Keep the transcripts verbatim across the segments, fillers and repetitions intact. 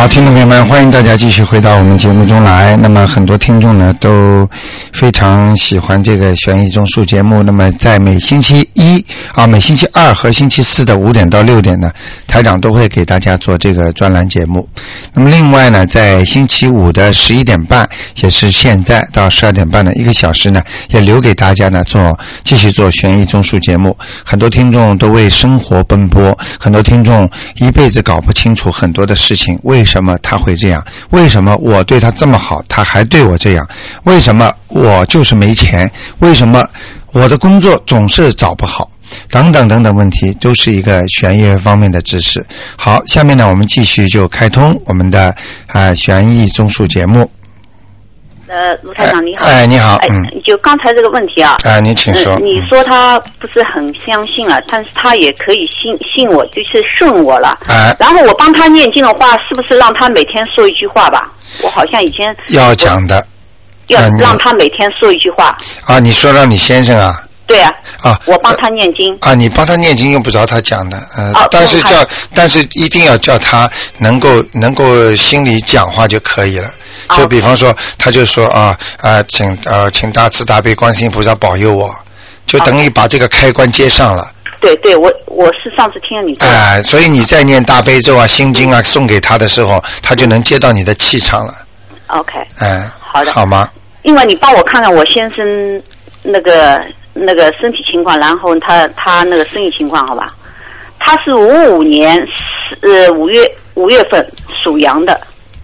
好，听众朋友们，欢迎大家继续回到我们节目中来。那么很多听众呢都非常喜欢这个悬疑综述节目。那么在每星期一啊、每星期二和星期四的五点到六点呢，台长都会给大家做这个专栏节目。那么另外呢，在星期五的十一点半，也是现在到十二点半的一个小时呢，也留给大家呢做继续做悬疑综述节目。很多听众都为生活奔波，很多听众一辈子搞不清楚很多的事情，为什么他会这样？为什么我对他这么好，他还对我这样？为什么我就是没钱？为什么我的工作总是找不好？等等等等问题，都是一个悬疑方面的知识。好，下面呢，我们继续就开通我们的啊、呃、悬疑综述节目。 呃，卢台长你好。 哎，你好。嗯。 哎，就刚才这个问题啊。 啊，你请说。 呃、你说他不是很相信了，但是他也可以信信我，就是顺我了。 哎。 然后我帮他念经的话，是不是让他每天说一句话吧？我好像以前。 要讲的。 要让他每天说一句话。 啊，你说让你先生啊。 对啊。 啊。 我帮他念经。 啊，你帮他念经用不着他讲的，呃， 哦、 但是叫，但是一定要叫他能够能够心里讲话就可以了。就比方说，他就说啊啊，请呃请大慈大悲观世音菩萨保佑我，就等于把这个开关接上了。 对对，我我是上次听了你说。 哎、呃，所以你在念大悲咒啊、心经啊送给他的时候，他就能接到你的气场了。 OK。 哎、呃， 好的。 好吗？ 另外，你帮我看看我先生那个那个身体情况，然后他他那个生意情况，好吧？他是五五年呃五月五月份属羊的。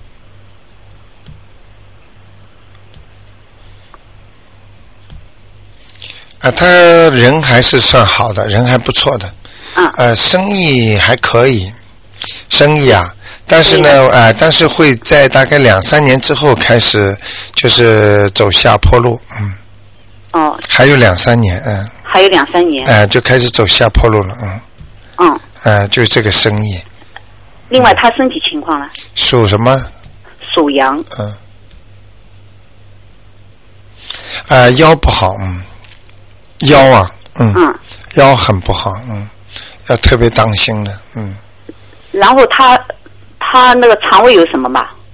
啊，他人还是算好的，人还不错的。 嗯。 呃，生意还可以，生意啊，但是呢，呃，但是会在大概两三年之后开始，就是走下坡路，嗯。 哦。 还有两三年，嗯。 还有两三年。 哎、呃，就开始走下坡路了，嗯。 嗯。 呃，就这个生意。 另外，他身体情况呢？ 属什么？ 属羊。 嗯。呃，腰不好，嗯。腰啊，嗯， 嗯， 腰很不好，嗯，要特别当心的，嗯。 然后他他那个肠胃有什么吧？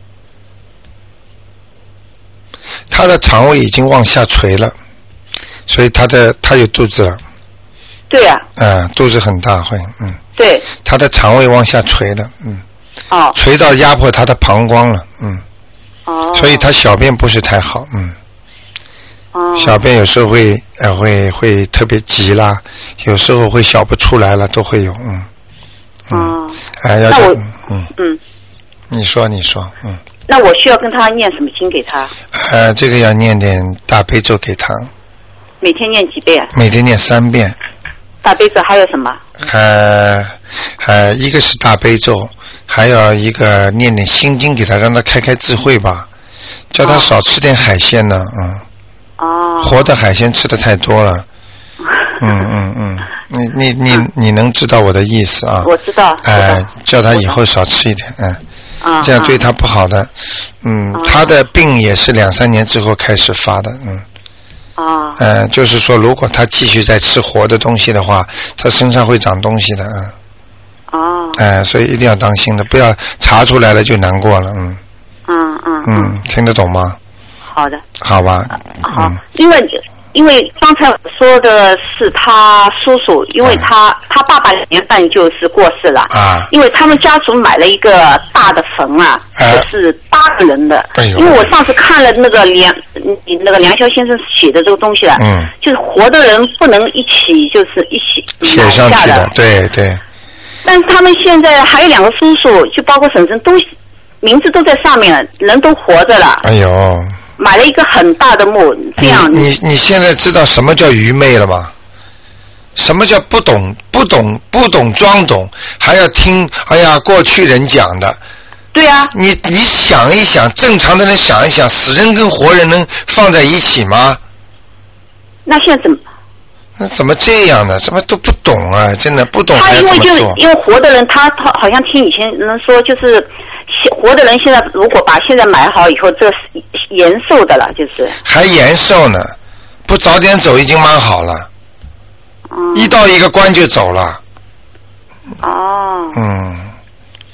他的肠胃已经往下垂了，所以他的他有肚子了。 对啊。 嗯，肚子很大会，嗯。 对。 他的肠胃往下垂了，嗯。 哦。 垂到压迫他的膀胱了，嗯。 哦。 所以他小便不是太好，嗯。 哦。 小便有时候会呃会会特别急啦，有时候会小不出来了，都会有，嗯。嗯。 哦。 哎，要那我嗯嗯。 你说，你说，嗯。 那我需要跟他念什么经给他？ 呃，这个要念点大悲咒给他。 每天念几遍？ 每天念三遍。 大悲咒还有什么？ 呃呃，一个是大悲咒，还有一个念点心经给他，让他开开智慧吧，叫他少吃点海鲜呢，嗯。 哦。 活的海鲜吃的太多了。嗯嗯嗯，你你你你能知道我的意思啊？ 我知道。 哎、呃，叫他以后少吃一点，嗯。 啊。 这样对他不好的。嗯。啊、他的病也是两三年之后开始发的，嗯。 啊。 呃，就是说，如果他继续在吃活的东西的话，他身上会长东西的，嗯。 哦。 哎、呃，所以一定要当心的，不要查出来了就难过了，嗯。 嗯嗯。 嗯，听得懂吗？ 好的。 好吧。 好， 嗯、 因为因为刚才我说的是他叔叔，因为他、嗯、他爸爸两年半就是过世了啊， 因为他们家族买了一个大的坟啊， 啊就是八个人的。 哎呦， 因为我上次看了那个梁你那个梁霄先生写的这个东西了， 嗯， 就是活的人不能一起就是一起写上去的，对对。 但是他们现在还有两个叔叔，就包括婶婶，都名字都在上面了，人都活着了。 哎呦。 买了一个很大的墓，这样。 你你你现在知道什么叫愚昧了吗？什么叫不懂不懂不懂装懂，还要听哎呀过去人讲的。 对啊。 你你想一想，正常的人想一想，死人跟活人能放在一起吗？ 那现在怎么？ 那怎么这样呢？怎么都不懂啊！真的不懂还要怎么做？ 他因为就因为活的人，他他好像听以前人说，就是活的人现在如果把现在买好以后，这是延寿的了，就是还延寿呢，不早点走已经蛮好了。嗯。一到一个关就走了。 哦。 嗯，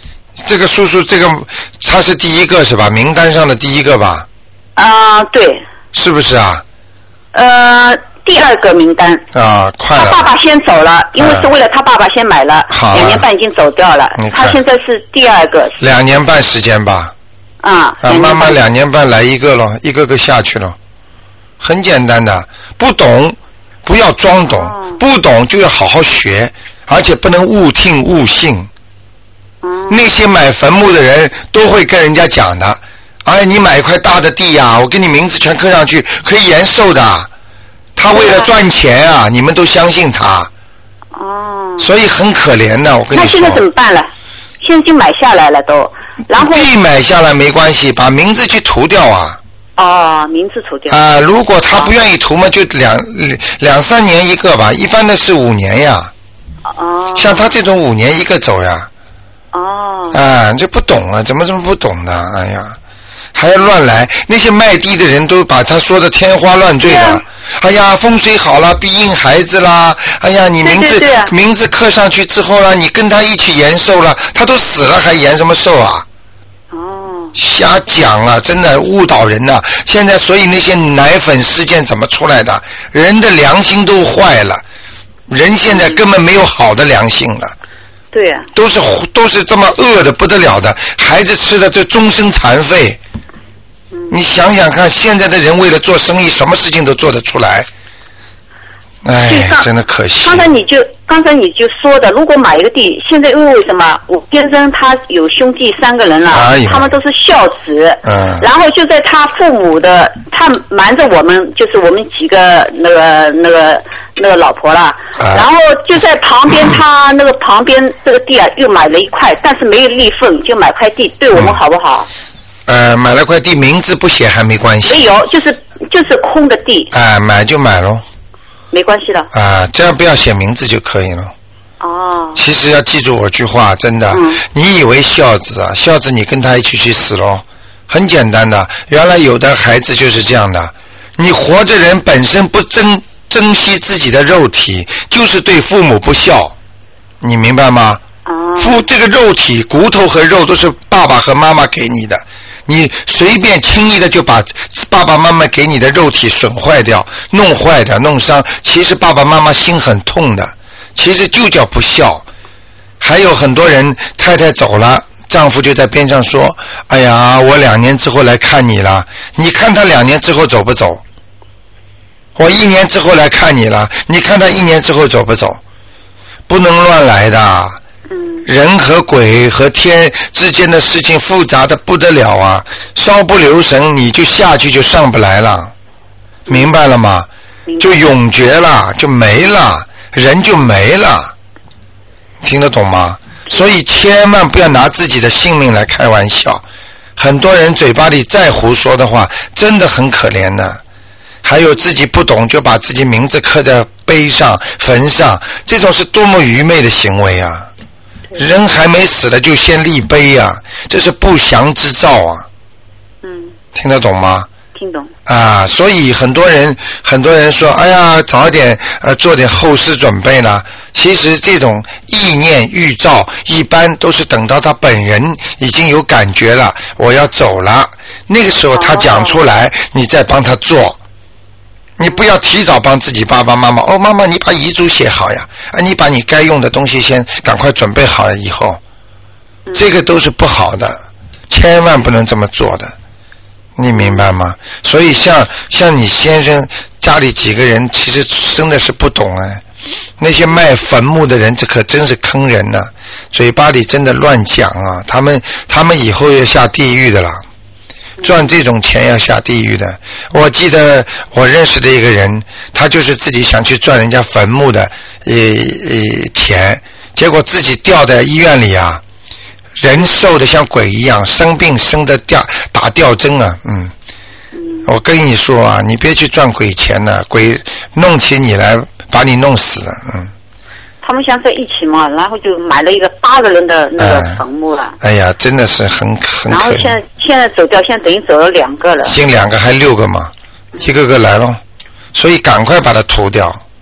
这个叔叔，这个他是第一个是吧？名单上的第一个吧？ 啊、呃，对。 是不是啊？ 呃，第二个名单。 啊，快了。 他爸爸先走了，因为是为了他爸爸先买了， 好两年半已经走掉了。他现在是第二个。 两年半时间吧。 啊。 啊，慢慢两年半来一个了，一个个下去了，很简单的，不懂不要装懂，哦、不懂就要好好学，而且不能误听误信。嗯、那些买坟墓的人都会跟人家讲的，哎，你买一块大的地呀、啊，我给你名字全刻上去，可以延寿的。他为了赚钱啊，你们都相信他。哦。所以很可怜的，我跟你说。 那现在怎么办了？现在就买下来了都，然后地买下来没关系，把名字去涂掉啊。 哦，名字涂掉。 啊、呃，如果他不愿意涂嘛，就两两三年一个吧，一般的是五年呀。哦。像他这种五年一个走呀。哦。啊，这不懂啊，怎么这么不懂呢？哎呀，还要乱来，那些卖地的人都把他说的天花乱坠的。啊、哎呀，风水好了，必应孩子啦。哎呀，你名字对对对名字刻上去之后了，你跟他一起延寿了，他都死了还延什么寿啊？哦，瞎讲啊，真的误导人呐、啊！现在所以那些奶粉事件怎么出来的？人的良心都坏了，人现在根本没有好的良心了。 对呀、啊， 都是都是这么饿的不得了的，孩子吃的这终身残废。嗯、你想想看，现在的人为了做生意，什么事情都做得出来。哎，真的可惜。 刚才你就刚才你就说的，如果买一个地，现在因为什么？我先生他有兄弟三个人了，哎、他们都是孝子，嗯，然后就在他父母的，他瞒着我们，就是我们几个那个那个那个老婆了，啊、然后就在旁边，他那个旁边这个地啊，又买了一块，但是没有立份，就买块地，对我们好不好？ 嗯、呃，买了块地，名字不写还没关系。 没有，就是就是空的地。 哎、呃，买就买咯。 没关系了啊，这样不要写名字就可以了。哦。其实要记住我句话，真的，嗯、你以为孝子啊，孝子你跟他一起去死咯，很简单的。原来有的孩子就是这样的，你活着人本身不珍珍惜自己的肉体，就是对父母不孝，你明白吗？哦。父这个肉体骨头和肉都是爸爸和妈妈给你的。你随便轻易的就把爸爸妈妈给你的肉体损坏掉、弄坏的、弄伤，其实爸爸妈妈心很痛的，其实就叫不孝。还有很多人太太走了，丈夫就在边上说，哎呀，我两年之后来看你了，你看他两年之后走不走？我一年之后来看你了，你看他一年之后走不走？不能乱来的。人和鬼和天之间的事情复杂的不得了啊，稍不留神你就下去就上不来了，明白了吗？就永绝了，就没了，人就没了，听得懂吗？所以千万不要拿自己的性命来开玩笑，很多人嘴巴里再胡说的话真的很可怜的。还有自己不懂就把自己名字刻在碑上坟上，这种是多么愚昧的行为啊！人还没死了就先立碑啊，这是不祥之兆啊。嗯，听得懂吗？ 听懂。 啊，所以很多人很多人说，哎呀，早点呃做点后事准备了。其实这种意念预兆，一般都是等到他本人已经有感觉了，我要走了，那个时候他讲出来，哦、你再帮他做。你不要提早帮自己爸爸妈妈哦，妈妈你把遗嘱写好呀，啊，你把你该用的东西先赶快准备好以后，这个都是不好的，千万不能这么做的，你明白吗？所以像像你先生家里几个人，其实真的是不懂哎，那些卖坟墓的人，这可真是坑人呐、啊，嘴巴里真的乱讲啊，他们他们以后要下地狱的了。赚这种钱要下地狱的。我记得我认识的一个人，他就是自己想去赚人家坟墓的呃呃钱，结果自己掉在医院里啊，人瘦的像鬼一样，生病生的吊打吊针啊，嗯。我跟你说啊，你别去赚鬼钱了，鬼弄起你来把你弄死了，嗯。 他们想在一起嘛，然后就买了一个八个人的那个坟墓了。 哎呀，真的是很很可怜。 然后现在现在走掉，现在等于走了两个了。 先两个还六个嘛，一个个来咯，所以赶快把它涂掉。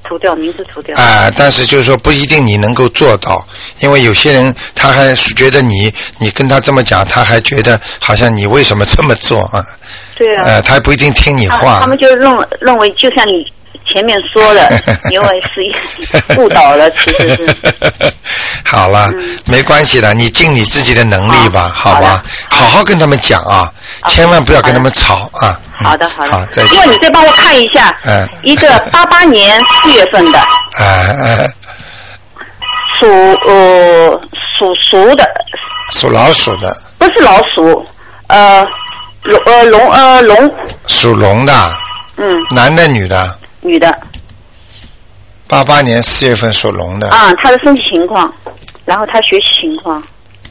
涂掉，名字涂掉。 啊、呃，但是就是说不一定你能够做到，因为有些人他还觉得你，你跟他这么讲，他还觉得好像你为什么这么做啊？ 对啊。 呃，他还不一定听你话。 他, 他们就认认为，就像你前面说的，因为是误导了，其实是。 好了、嗯，没关系的，你尽你自己的能力吧，好, 好吧？好好跟他们讲啊，千万不要跟他们吵啊。 好的，好的。 好，再见。 因为你再帮我看一下，嗯，一个八八年四月份的， 啊啊， 属呃属鼠的， 属老鼠的， 不是老鼠，呃龙呃龙呃龙， 属龙的， 嗯， 男的女的？ 女的。 八八年四月份属龙的。 啊，他的身体情况，然后他学习情况。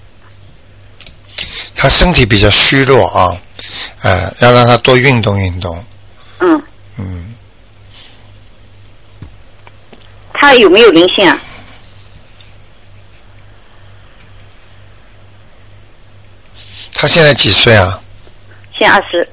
他身体比较虚弱啊，呃，要让他多运动运动。 嗯。 嗯。 他有没有灵性啊？ 他现在几岁啊？ 现在二十。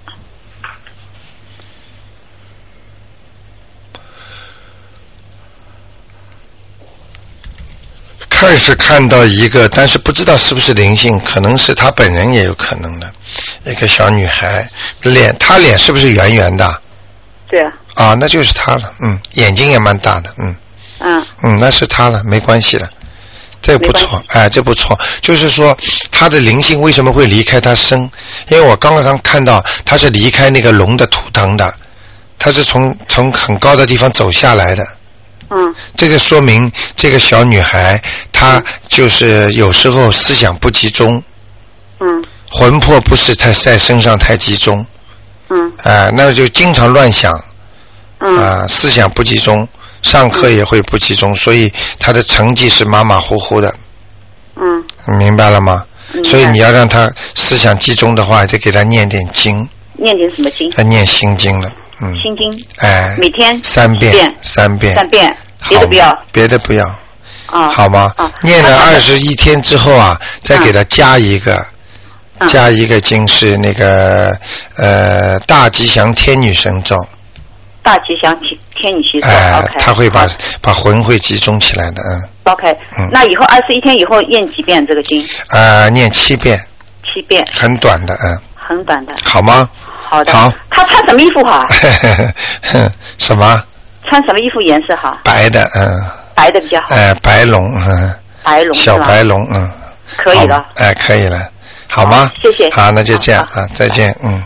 看是看到一个，但是不知道是不是灵性，可能是他本人也有可能的。一个小女孩，脸，她脸是不是圆圆的？ 对啊。 啊，那就是她了，嗯，眼睛也蛮大的，嗯。 嗯。 嗯，那是她了，没关系了，这不错，哎，这不错。就是说，她的灵性为什么会离开她身？因为我刚刚看到，她是离开那个龙的图腾的，她是从从很高的地方走下来的。 嗯， 这个说明这个小女孩她就是有时候思想不集中， 嗯， 魂魄不是太在身上太集中， 嗯， 啊、呃，那就经常乱想， 嗯， 啊、呃，思想不集中，上课也会不集中，嗯、所以她的成绩是马马虎虎的， 嗯， 明白了吗？ 嗯、 所以你要让她思想集中的话，得给她念点经， 念点什么经？ 她念心经了。嗯， 心经， 哎， 每天三遍， 遍三遍， 三遍，别的不要， 别的不要， 啊， 好吗？ 啊， 念了二十一天之后啊，再给他加一个， 啊、 加一个经是那个呃大吉祥天女神咒。 大吉祥天天女神咒， 哎、 OK， 他会把把魂会集中起来的，嗯。 OK，嗯，那以后二十一天以后念几遍这个经？ 呃，念七遍。 七遍。 很短的，嗯。 很短的。 好吗？ 好的。 好。 他穿什么衣服好？ 什么？ 穿什么衣服颜色好？ 白的，嗯。 白的比较好。 哎、呃，白龙，嗯。 白龙。 小白龙，嗯。 可以了。 哎、呃，可以了，好吗？ 谢谢。 好，那就这样啊，再见，嗯。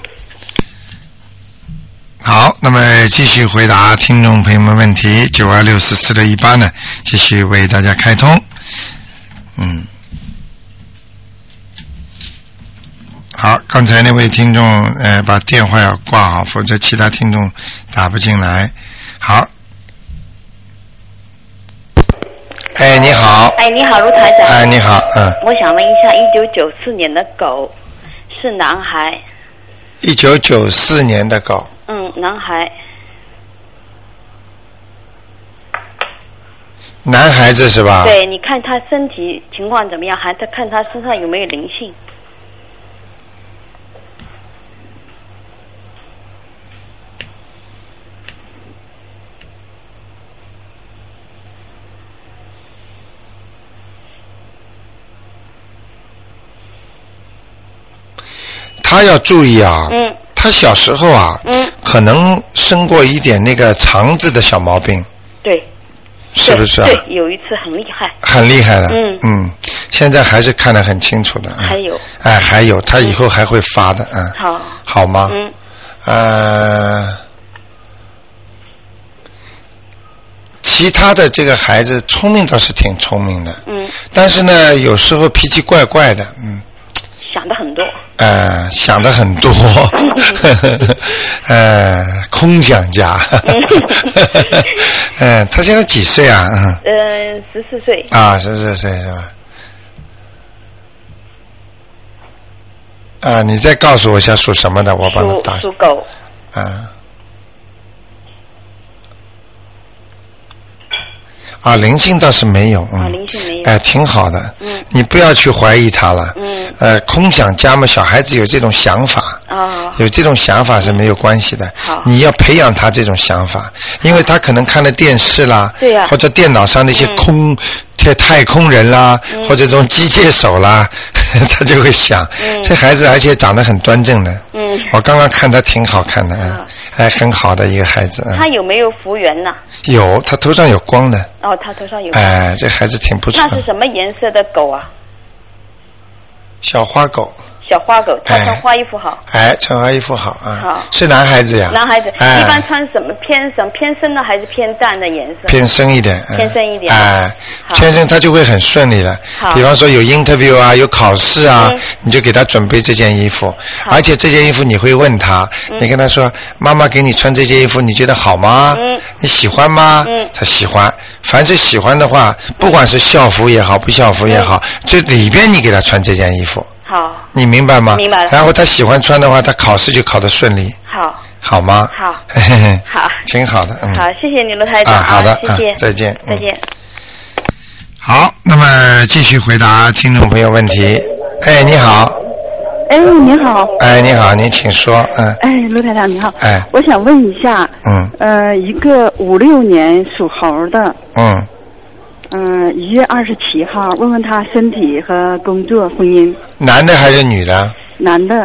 好，那么继续回答听众朋友们问题。九二六四四六一八呢，继续为大家开通。嗯。好，刚才那位听众呃把电话要挂好，否则其他听众打不进来。好，哎，你好。 哎，你好，卢台长。 哎，你好，嗯。 我想问一下，一九九四年的狗是男孩。 一九九四年的狗。 嗯，男孩。 男孩子是吧？ 对，你看他身体情况怎么样？还在看他身上有没有灵性。 他要注意啊， 嗯， 他小时候啊， 嗯， 可能生过一点那个肠子的小毛病， 对， 是不是啊？ 对，有一次很厉害， 很厉害的， 嗯嗯，现在还是看得很清楚的， 还有， 哎，还有，他以后还会发的，嗯， 好， 好吗？ 嗯， 呃，其他的这个孩子聪明倒是挺聪明的， 嗯， 但是呢，有时候脾气怪怪的，嗯。 想的很多， 呃，想的很多，呃，空想家，嗯、呃，他现在几岁啊？ 嗯，十四岁。 啊，十四岁是吧？啊，你再告诉我一下属什么的，我帮他打。 属狗。 啊。啊，灵性倒是没有，嗯， 啊，灵性没有， 哎、呃，挺好的， 嗯， 你不要去怀疑他了， 嗯， 呃，空想家嘛，小孩子有这种想法， 哦， 有这种想法是没有关系的。 好， 你要培养他这种想法，因为他可能看了电视啦， 对呀、啊， 或者电脑上那些空。嗯这太空人啦，嗯、或者这种机械手啦，他就会想、嗯，这孩子而且长得很端正的。嗯，我刚刚看他挺好看的，嗯，还很好的一个孩子。 他有没有福缘呢？ 有，他头上有光的。 哦，他头上有光。 哎，这孩子挺不错。 那是什么颜色的狗啊？ 小花狗。 小花狗，他穿花衣服好。 哎，穿花衣服好啊。 好， 是男孩子呀。 男孩子，哎、一般穿什么偏什么偏深的还是偏淡的颜色？ 偏深一点。 偏深一点。 哎，偏深他就会很顺利了。 好。 比方说有 interview 啊，有考试啊，嗯、你就给他准备这件衣服，而且这件衣服你会问他，嗯、你跟他说：“妈妈给你穿这件衣服，你觉得好吗？嗯、你喜欢吗？”嗯、他喜欢。凡是喜欢的话，不管是校服也好，不校服也好，嗯、这里边你给他穿这件衣服。 好， 你明白吗？ 明白了。 然后他喜欢穿的话，他考试就考得顺利。 好， 好吗？ 好， 嘿嘿好， 挺好的。嗯， 好，谢谢你罗台长啊，好的， 谢谢， 啊、再见， 再见。 好，那么继续回答听众朋友问题。哎，你好。 哎，你好。 哎，你好，你请说。嗯。 哎，罗台长你好。 哎。 我想问一下。 嗯。 呃，一个五六年属猴的。 嗯。 嗯、呃，一月二十七号，问问他身体和工作、婚姻。 男的还是女的？ 男的。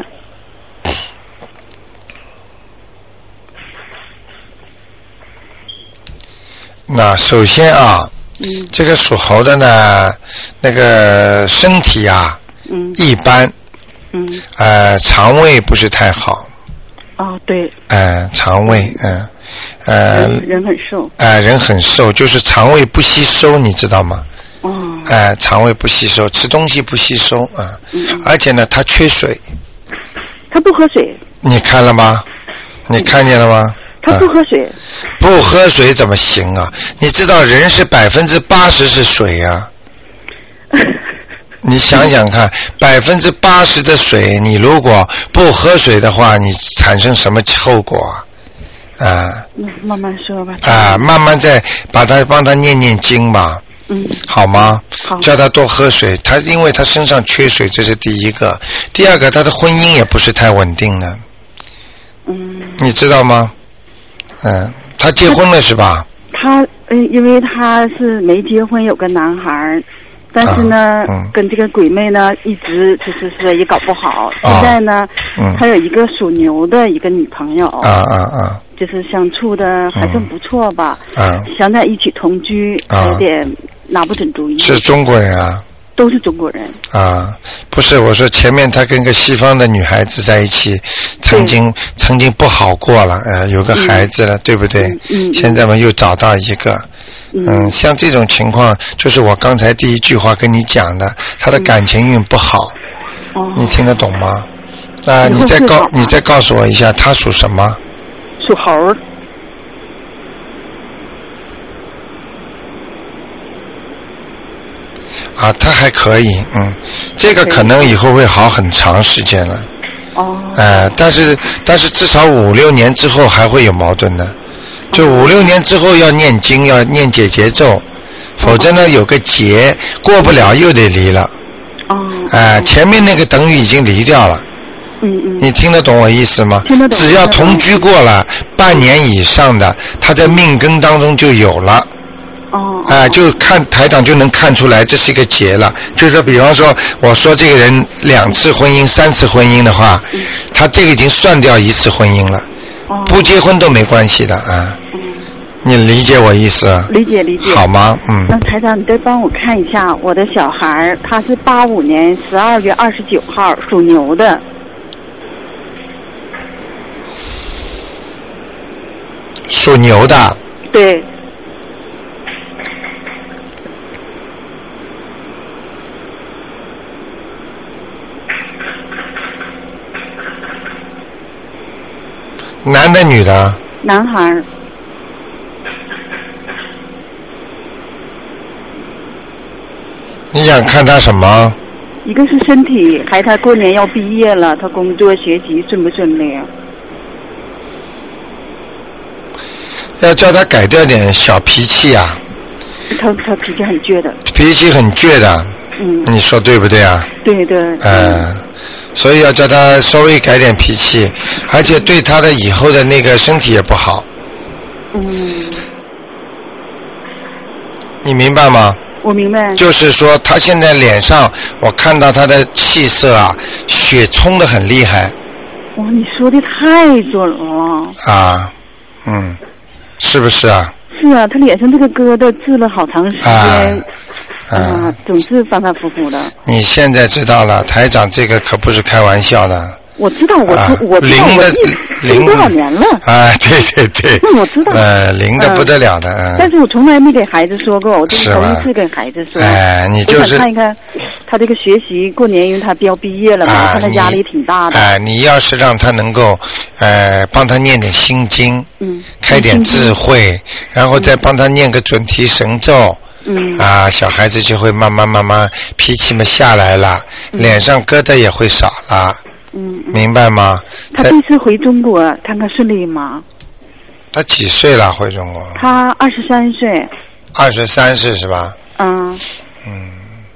那首先啊， 嗯， 这个属猴的呢，那个身体啊， 嗯， 一般， 嗯， 呃，肠胃不是太好。 哦，对。 呃，肠胃，嗯。呃人，人很瘦。 呃，人很瘦，就是肠胃不吸收，你知道吗？ 哦。 呃，肠胃不吸收，吃东西不吸收啊。嗯。而且呢，他缺水。 他不喝水。 你看了吗？你看见了吗？ 他不喝水。 啊、不喝水怎么行啊？你知道人是百分之八十是水呀、啊。你想想看，百分之八十的水，你如果不喝水的话，你产生什么后果啊？啊， 慢慢说吧。 啊，慢慢再把他帮他念念经吧。 嗯。 好吗？ 好。 叫他多喝水，他因为他身上缺水，这是第一个。第二个，他的婚姻也不是太稳定的。 嗯。 你知道吗？嗯，他结婚了是吧？ 他嗯，因为他是没结婚，有个男孩。但是呢、啊嗯，跟这个鬼妹呢，一直就是说也搞不好。啊、现在呢，嗯、他有一个属牛的一个女朋友。 啊啊啊！ 就是相处的还算不错吧。 啊。 想在一起同居， 啊、 有点拿不准主意。 是中国人啊。 都是中国人。 啊，不是，我说前面他跟个西方的女孩子在一起，曾经曾经不好过了，呃，有个孩子了，嗯、对不对？ 嗯。嗯现在嘛，又找到一个。嗯，像这种情况，就是我刚才第一句话跟你讲的，他的感情运不好， 嗯、 你听得懂吗？那、呃、你再告你再告诉我一下，他属什么？ 属猴。 啊，他还可以，嗯，这个可能以后会好很长时间了。 哦。 呃，但是但是至少五六年之后还会有矛盾的。就五六年之后要念经，要念解结咒，否则呢有个结过不了又得离了。 哦。 哎、呃，前面那个等于已经离掉了。 嗯嗯。 你听得懂我意思吗？ 听得懂。 只要同居过了半年以上的，他在命根当中就有了。 哦。 啊、呃，就看台长就能看出来这是一个结了。就是说，比方说，我说这个人两次婚姻、三次婚姻的话， 嗯、 他这个已经算掉一次婚姻了。 哦。 不结婚都没关系的啊。你理解我意思？ 理解理解。 好吗？嗯。 那台长，你再帮我看一下我的小孩，他是八五年十二月二十九号属牛的。 属牛的。 对。 男的女的？ 男孩。 你想看他什么？ 一个是身体，还他过年要毕业了，他工作学习顺不顺利？ 要叫他改掉点小脾气啊。 他他脾气很倔的。 脾气很倔的。 嗯。 你说对不对啊？ 对对。 呃， 所以要叫他稍微改点脾气，而且对他的以后的那个身体也不好。 嗯。 你明白吗？ 我明白。 就是说，他现在脸上，我看到他的气色啊，血冲得很厉害。 哇，你说的太准了。 啊，嗯，是不是啊？ 是啊，他脸上这个疙瘩治了好长时间。啊啊，总是反反复复的。 你现在知道了，台长这个可不是开玩笑的。 我知道，我、啊、我知道， 灵的灵多少年了？ 啊，对对对。 我知道。 呃，灵的不得了的。嗯。 但是我从来没给孩子说过，我这是头一次跟孩子说。 哎，你就是。 我想看一看他这个学习，过年因为他要毕业了嘛，看他压力挺大的。 哎，你要是让他能够呃帮他念点心经，嗯，开点智慧，然后再帮他念个准提神咒。嗯啊，小孩子就会慢慢慢慢脾气嘛下来了，嗯、脸上疙瘩也会少了。嗯，明白吗？ 他这次回中国看看顺利吗？ 他几岁了？回中国？ 他二十三岁。 二十三岁是吧？ 嗯。 嗯。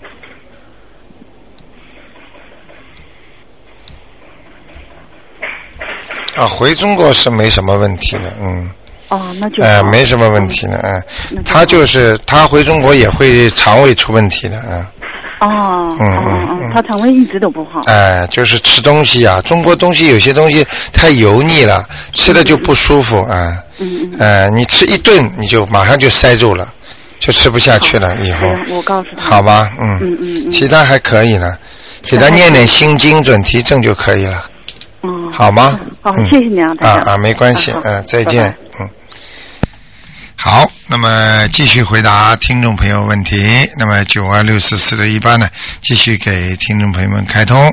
啊，回中国是没什么问题的，嗯。 哦，那就呃没什么问题的，嗯，嗯他就是他回中国也会肠胃出问题的，嗯。 哦，嗯嗯嗯，他肠胃一直都不好。 哎、呃，就是吃东西啊，中国东西有些东西太油腻了，吃了就不舒服啊。嗯嗯。呃，你吃一顿你就马上就塞住了，就吃不下去了。以后。 我告诉他。 好吧，嗯。嗯嗯嗯。其他还可以呢，给他念点心经准提正就可以了。 嗯。 好吗？ 好，嗯、谢谢你啊， 啊啊，没关系，嗯、啊，再见，拜拜嗯。好，那么继续回答听众朋友问题。那么九二六四四六一八呢，继续给听众朋友们开通。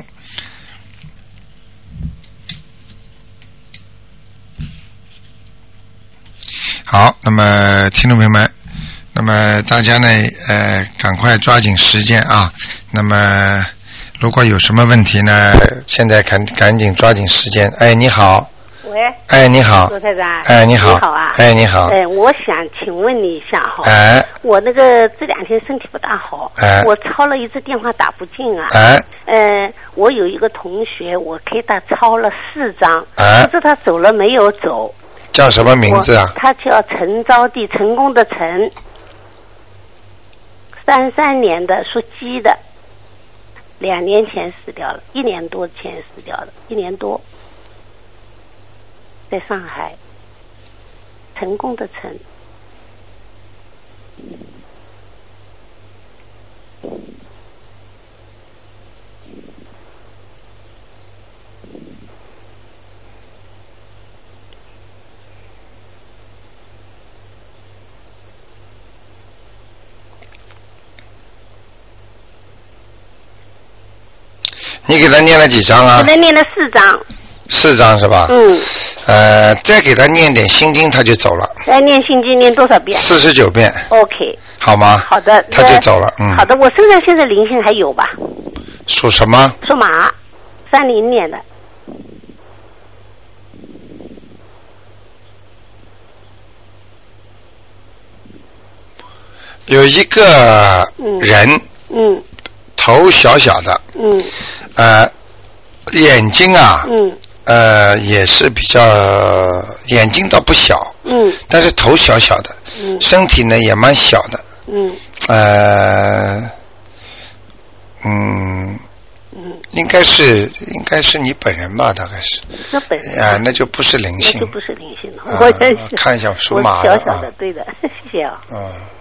好，那么听众朋友们，那么大家呢，呃，赶快抓紧时间啊。那么如果有什么问题呢，现在赶赶紧抓紧时间。哎，你好。 喂， 哎，你好， 罗台长， 哎，你好， 你好啊， 哎，你好， 哎，我想请问你一下哈， 哎， 我那个这两天身体不大好， 哎， 我抄了一次电话打不进啊， 哎， 呃，我有一个同学，我给他抄了四张， 哎， 不知他走了没有走？ 叫什么名字啊？ 他叫陈招娣，成功的陈，三三年的，属鸡的，两年前死掉了，一年多前死掉了，一年多。在上海，成功的成。 你给他念了几张啊？ 给他念了四张。 四张是吧？ 嗯。 呃，再给他念点心经，他就走了。 再念心经念多少遍？ 四十九遍。 OK。 好吗？ 好的。 他就走了。嗯。 好的，我身上现在灵性还有吧？ 属什么？ 属马，三零年的。 有一个人。 嗯。 头小小的。 嗯。 呃，眼睛啊。 嗯。 呃，也是比较眼睛倒不小， 嗯， 但是头小小的， 嗯， 身体呢也蛮小的， 嗯， 呃，嗯，嗯，应该是应该是你本人吧，大概是， 这本人啊，那就不是灵性， 那就不是灵性了，啊、我也是看一下属马的啊，小小的，对的，谢谢啊， 嗯。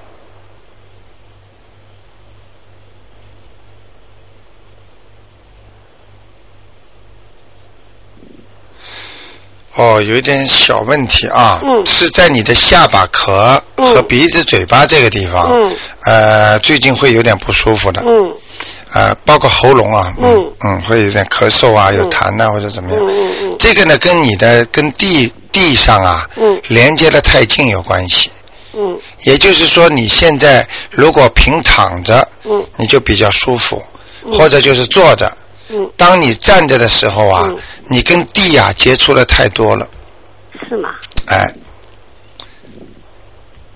哦，有一点小问题啊， 嗯， 是在你的下巴壳和鼻子、嘴巴这个地方， 嗯， 呃，最近会有点不舒服的， 嗯， 呃，包括喉咙啊，嗯嗯，会有点咳嗽啊，有痰呐、啊、或者怎么样， 嗯嗯， 这个呢跟你的跟地地上啊， 嗯， 连接的太近有关系， 嗯， 也就是说你现在如果平躺着， 嗯， 你就比较舒服，嗯、或者就是坐着。 嗯， 当你站着的时候啊， 嗯、 你跟地啊接触的太多了。 是吗？ 哎，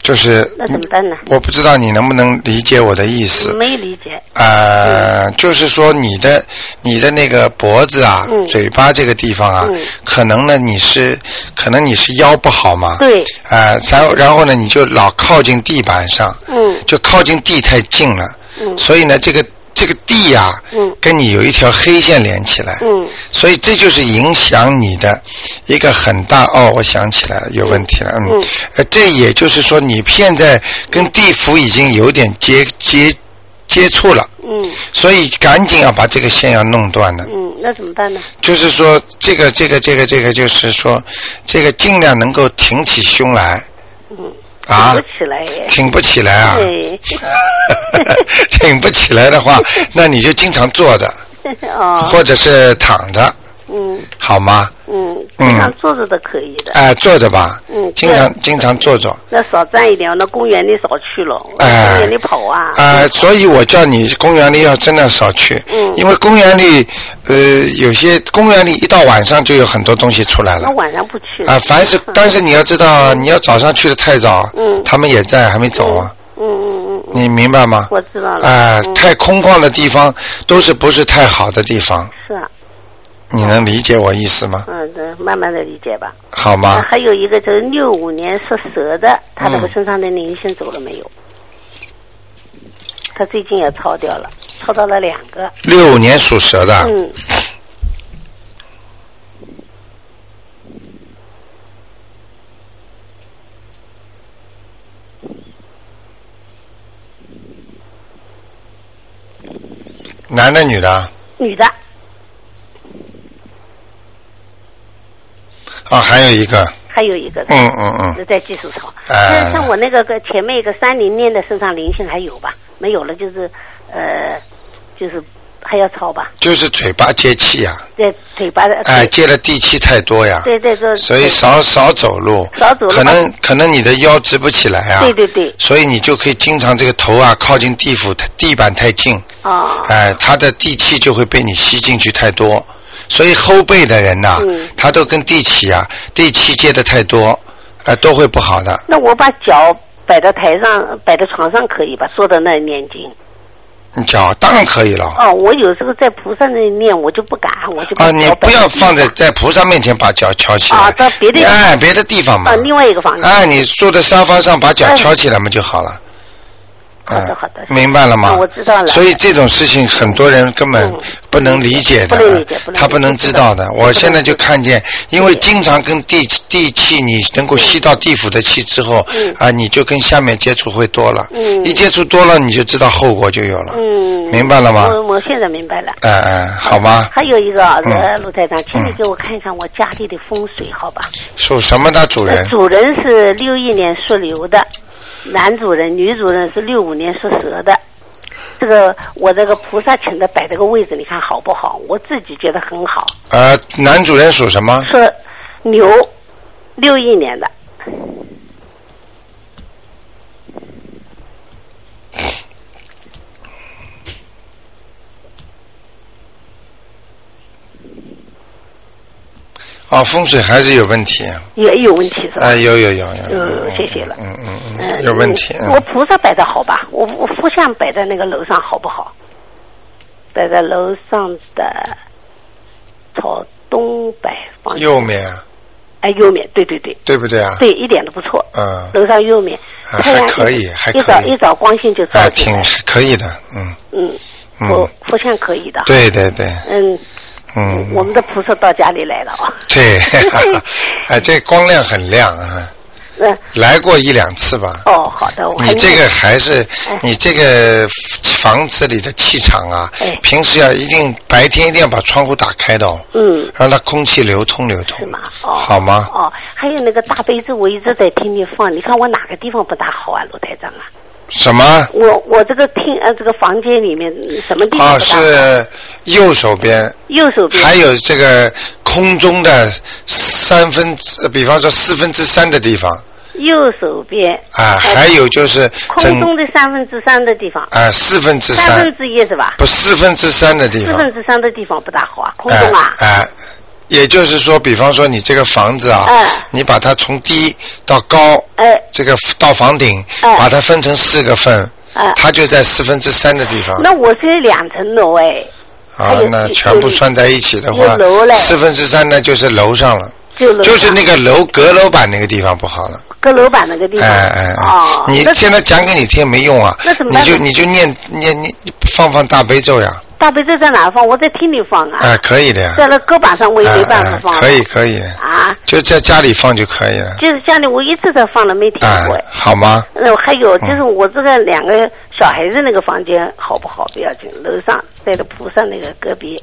就是那怎么办呢？ 我不知道你能不能理解我的意思。 没理解。 呃、嗯，就是说你的你的那个脖子啊、嗯、嘴巴这个地方啊、嗯，可能呢你是可能你是腰不好嘛。 对。 呃，然后然后呢你就老靠近地板上。 嗯。 就靠近地太近了。嗯。所以呢这个这个地呀、啊，嗯，跟你有一条黑线连起来。 嗯。 所以这就是影响你的一个很大哦，我想起来了，有问题了。嗯。嗯呃，这也就是说你现在跟地府已经有点接接接触了。 嗯。 所以赶紧要把这个线要弄断了。 嗯，那怎么办呢？ 就是说这个这个这个这个就是说这个尽量能够挺起胸来。 嗯。 啊， 挺不起来耶， 挺不起来啊！ 对， 挺不起来的话，那你就经常坐着， 哦， 或者是躺着， 嗯， 好吗？ 嗯，经常坐着的可以的。 哎、呃，坐着吧， 嗯， 经常经常坐着。 那少站一点，那公园里少去了， 哎、 公园里跑啊。 啊、呃，所以我叫你公园里要真的少去， 嗯， 因为公园里呃有些公园里一到晚上就有很多东西出来了。 那晚上不去。 啊、呃，凡是，但是你要知道，你要早上去的太早，嗯，他们也在，还没走啊。 嗯嗯嗯。 你明白吗？ 我知道了。 啊、呃嗯，太空旷的地方都是不是太好的地方。 是啊。 你能理解我意思吗？ 嗯，对，慢慢的理解吧。 好吗？ 啊、还有一个就是六五年属蛇的，他那个身上的灵性走了没有？嗯、他最近也超掉了，超到了两个。 六五年属蛇的。 嗯。 男的女的？ 女的。 啊、哦，还有一个， 还有一个， 嗯嗯嗯， 在继续抄。 呃， 像我那个个前面一个三零年的身上灵性还有吧？没有了，就是呃，就是还要抄吧？ 就是嘴巴接气呀、啊。 对，嘴巴的。 哎，接的地气太多呀。 对对对。 所以少少走路。 少走路。 可能可能你的腰直不起来啊。 对对对。 所以你就可以经常这个头啊靠近地府，地板太近。 哦。 哎，它的地气就会被你吸进去太多。所以后背的人呐、啊嗯，他都跟地气啊，地气接的太多，呃，都会不好的。 那我把脚摆到台上，摆到床上可以吧？坐在那里念经。 你脚当然可以了。 哦，我有时候在菩萨那里念，我就不敢，我就啊，你不要放在在菩萨面前把脚翘起来。 啊，到别的哎，别的地方嘛。 啊，另外一个房间。 哎，你坐在沙发上把脚翘起来嘛就好了。 好的好的， 明白了吗？ 我知道了。 所以这种事情很多人根本不能理解的， 不能理解， 他不能知道的。我现在就看见，因为经常跟地地气，你能够吸到地府的气之后，啊，你就跟下面接触会多了。一接触多了，你就知道后果就有了。嗯，明白了吗？ 我我现在明白了。 哎哎，好吗？ 还有一个啊，陆台长，请你给我看一看我家里的风水，好吧？ 属什么的主人？ 主人是六一年属牛的。男主人、女主人是六五年属蛇的，这个我这个菩萨请的摆这个位置，你看好不好？我自己觉得很好。 呃，男主人属什么？ 是牛，六一年的。 哦，风水还是有问题。 也有问题是吧？ 啊、呃，有有有有。 嗯，谢谢了。 嗯嗯嗯，有问题。 嗯、我菩萨摆的好吧？我我佛像摆在那个楼上好不好？摆在楼上的朝东北方。 右面。 哎，右面，对对对。 对不对啊？ 对，一点都不错。 嗯。 楼上右面。 啊，还可以，还可以。 一早一早光线就照进来。 还挺可以的，嗯。 嗯。佛佛像可以的。 对对对。 嗯。 嗯， 我们的菩萨到家里来了啊！ 对，哎，这光亮很亮啊。 嗯。 来过一两次吧。 哦，好的。 你这个还是、哎、你这个房子里的气场啊， 哎、 平时要一定白天一定要把窗户打开的哦。 嗯。 让它空气流通流通。 是吗？哦。 好吗？ 哦，还有那个大悲咒，我一直在听你放，你看我哪个地方不大好啊，罗台长啊？ 什么？ 我我这个厅呃这个房间里面什么地方？ 啊，是右手边。 右手边。 还有这个空中的三分之，比方说四分之三的地方。 右手边。 啊，还有就是空中的三分之三的地方。 啊，四分之三。 三分之一是吧？ 不，四分之三的地方。 四分之三的地方不大好啊，空中啊。 啊。 也就是说，比方说你这个房子啊， 嗯、 你把它从低到高， 哎、 这个到房顶， 哎、 把它分成四个份， 哎、 它就在四分之三的地方。 那我是两层楼哎。 啊，那全部算在一起的话，四分之三呢就是楼上了， 就, 就是那个楼阁楼板那个地方不好了。 阁楼板那个地方。 哎哎哎！ 哦、 你现在讲给你听没用啊， 那怎么办？ 你就你就念念念放放大悲咒呀。 大悲咒在哪放？我在厅里放啊。 哎，可以的呀。 在那搁板上我也没办法放。 哎哎、可以可以。 啊。 就在家里放就可以了。 就是家里我一直在放了，没停过。 哎，好吗？ 那还有就是我这个两个小孩子那个房间好不好？不要紧，楼上在那菩萨那个隔壁。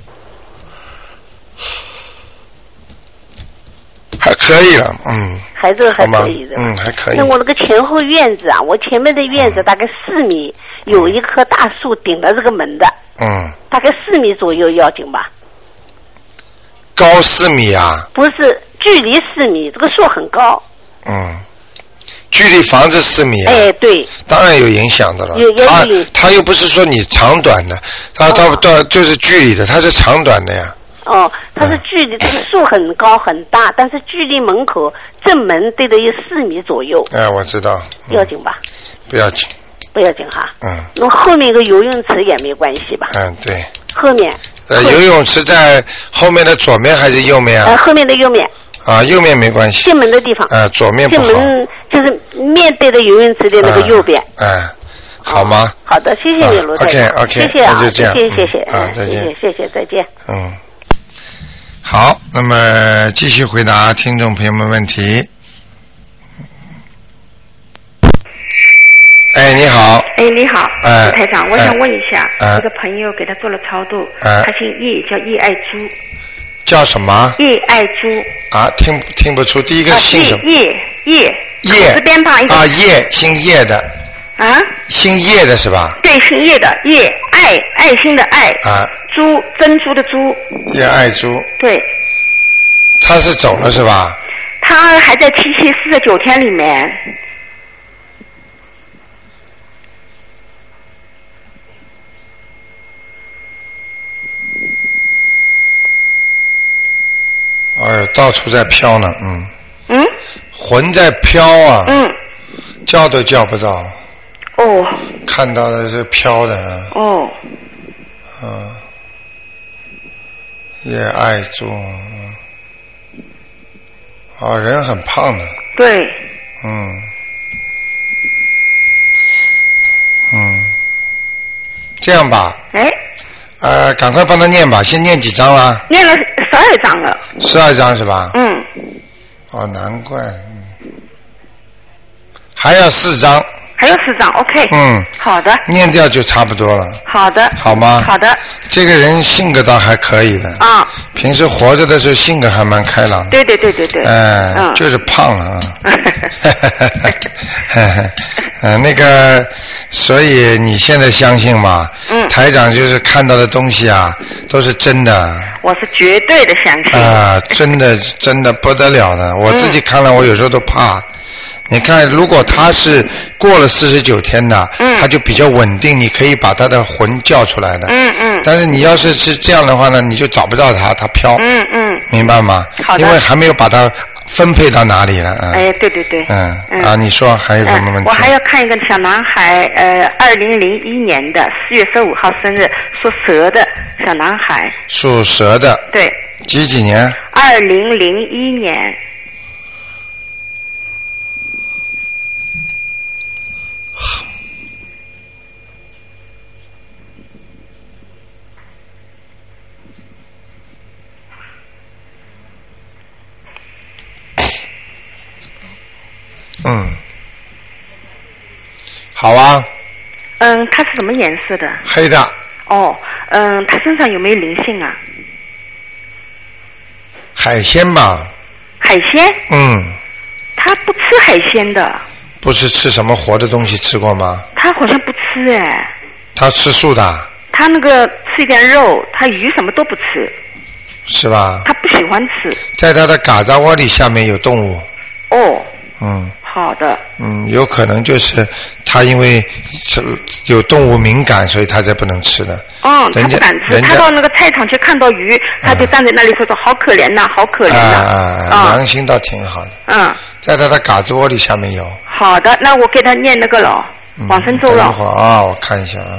还可以了，嗯。 还是还可以的， 嗯，还可以。 那我那个前后院子啊，我前面的院子大概四米，嗯、有一棵大树顶了这个门的， 嗯， 大概四米左右要紧吧。 高四米啊？ 不是，距离四米，这个树很高。 嗯，距离房子四米啊？ 哎，对。 当然有影响的了。 有有他他又不是说你长短的，他他他就是距离的，他是长短的呀。 哦，它是距离、嗯、这个树很高很大，但是距离门口正门对的有四米左右。 哎，我知道。 嗯、要紧吧？ 不要紧。 不要紧哈。 嗯。 那后面一个游泳池也没关系吧？ 嗯，对。 后面。 呃，游泳池在后面的左面还是右面啊？ 呃，后面的右面。 啊，右面没关系。 进门的地方。 呃，左面不好。 进门就是面对着游泳池的那个右边。 哎、呃呃，好吗？ 哦、好的，谢谢你，罗台长。 OK OK， 谢谢啊， 就这样。 谢谢谢谢啊，再见。 谢谢谢谢，再见。 嗯。好，那么继续回答听众朋友们问题。哎，你好。 哎，你好， 哎， 台长，我想问一下， 哎、 一个朋友给他做了超度， 哎、 他姓叶，叫叶爱珠。 叫什么？ 叶爱珠。 啊，听听不出，第一个姓什么？ 叶叶叶。 字边旁一个。 啊，叶，姓叶的。 啊？ 姓叶的是吧？ 对，姓叶的叶，爱爱心的爱。 啊。 珠，珍珠的珠。 叶爱珠。 对。 他是走了是吧？ 他还在七七四十九天里面。 哎呦，到处在飘呢，嗯。 嗯。 魂在飘啊。 嗯。 叫都叫不到。 哦。 看到的是飘的。 哦。 嗯。也爱做。啊，人很胖的。 对。 嗯。嗯。这样吧。 哎。 呃，赶快帮他念吧，先念几张了？ 念了十二张了。 十二张是吧？ 嗯。 哦，难怪。嗯。还要四张。 还有四张 ，OK。 嗯。 好的。 念掉就差不多了。 好的。 好吗？ 好的。 这个人性格倒还可以的。 啊。 平时活着的时候性格还蛮开朗的。 对对对对对。 哎、嗯，就是胖了啊。嗯，那个，所以你现在相信吗？ 嗯。 台长就是看到的东西啊，都是真的。 我是绝对的相信。 啊，真的真的不得了的，我自己看了，我有时候都怕。嗯、你看，如果他是过了四十九天的， 嗯， 他就比较稳定，你可以把他的魂叫出来的。 嗯嗯。 但是你要是是这样的话呢，你就找不到他，他飘。 嗯嗯。 明白吗？ 好的。 因为还没有把他分配到哪里了。嗯、 哎，对对对。 嗯。 嗯啊，你说还有什么问题？ 呃、我还要看一个小男孩，呃，二零零一年的四月十五号生日，属蛇的小男孩。 属蛇的。 对。 几几年？ 二零零一年。 嗯，好啊。 嗯，他是什么颜色的？ 黑的。 哦，嗯，他身上有没有灵性啊？ 海鲜吧。 海鲜？ 嗯。 他不吃海鲜的。 不是吃什么活的东西吃过吗？ 他好像不吃哎。 他吃素的。 他那个吃一点肉，他鱼什么都不吃。 是吧？ 他不喜欢吃。 在他的嘎扎窝里下面有动物。 哦。 嗯。 好的。 嗯，有可能就是他他因为有动物敏感，所以他才不能吃的。 哦，他不敢吃。他到那个菜场去看到鱼，他就站在那里说：“好可怜呐，好可怜呐。” 啊啊，良心倒挺好的。 嗯。 在他的嘎子窝里下面有。 好的，那我给他念那个了，往生咒了。 等会儿啊，我看一下啊。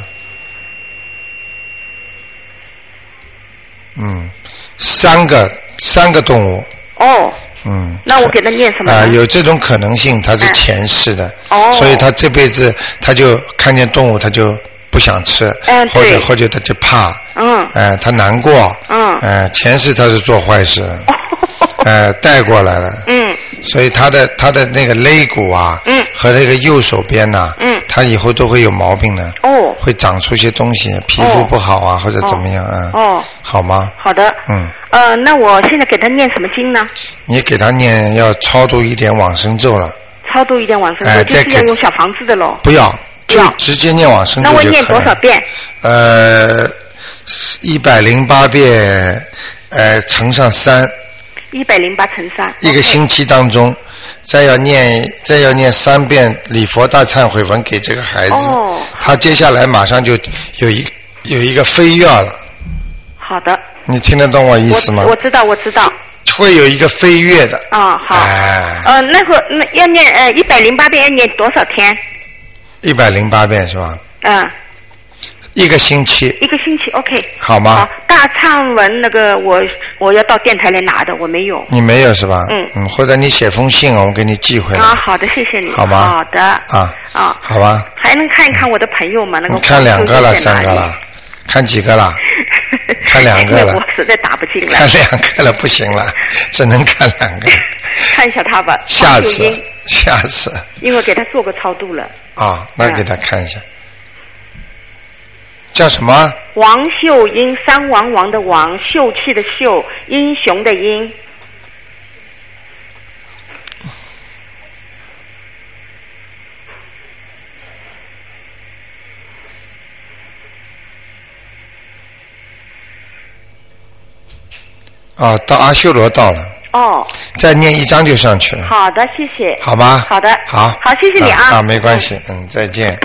嗯，三个三个动物。 哦。 嗯， 那我给他念什么？ 啊、呃，有这种可能性，他是前世的， 哦， 所以他这辈子他就看见动物他就不想吃， 嗯， 或者或者他就怕， 嗯， 哎、呃，他难过， 嗯， 哎、呃，前世他是做坏事，呃，带过来了， 嗯， 所以他的他的那个肋骨啊， 嗯， 和那个右手边呐、啊， 嗯， 他以后都会有毛病的， 哦， 会长出些东西，皮肤不好啊， 哦、 或者怎么样啊， 哦， 好吗？ 好的， 嗯， 呃，那我现在给他念什么经呢？ 你给他念要超度一点往生咒了， 超度一点往生咒， 哎、 就是要用小房子的喽。 不要，就直接念往生咒就可以。 那我念多少遍？ 呃，一百零八遍，呃，乘上三。 一百零八乘三。 一个星期当中，再要念再要念三遍礼佛大忏悔文给这个孩子。 哦。 他接下来马上就有一有一个飞跃了。 好的。 你听得懂我意思吗？ 我, 我知道，我知道。 会有一个飞跃的。 啊、哦，好。 哎。 呃，那个那要念呃一百零八遍要念多少天？ 一百零八遍是吧？ 嗯。 一个星期。 一个星期 ，OK。 好吗？ 好，大忏文那个我我要到电台来拿的，我没有。 你没有是吧？ 嗯嗯，或者你写封信，我们给你寄回来。 啊，好的，谢谢你。 好吗？ 好的。 啊啊， 好吧。 还能看一看我的朋友吗？那个你看两个了，三个了，看几个了？看两个了。 我实在打不进来。 看两个了，不行了，只能看两个。 看一下他吧。 下次，下次。 因为给他做过超度了。 啊，那给他看一下。嗯、叫什么？ 王秀英，三王王的王，秀气的秀，英雄的英。 啊，到阿修罗道了。 哦。 再念一章就上去了。 好的，谢谢。 好吧。 好的。 好。 好，谢谢你啊。 啊，没关系，嗯, 嗯，再见。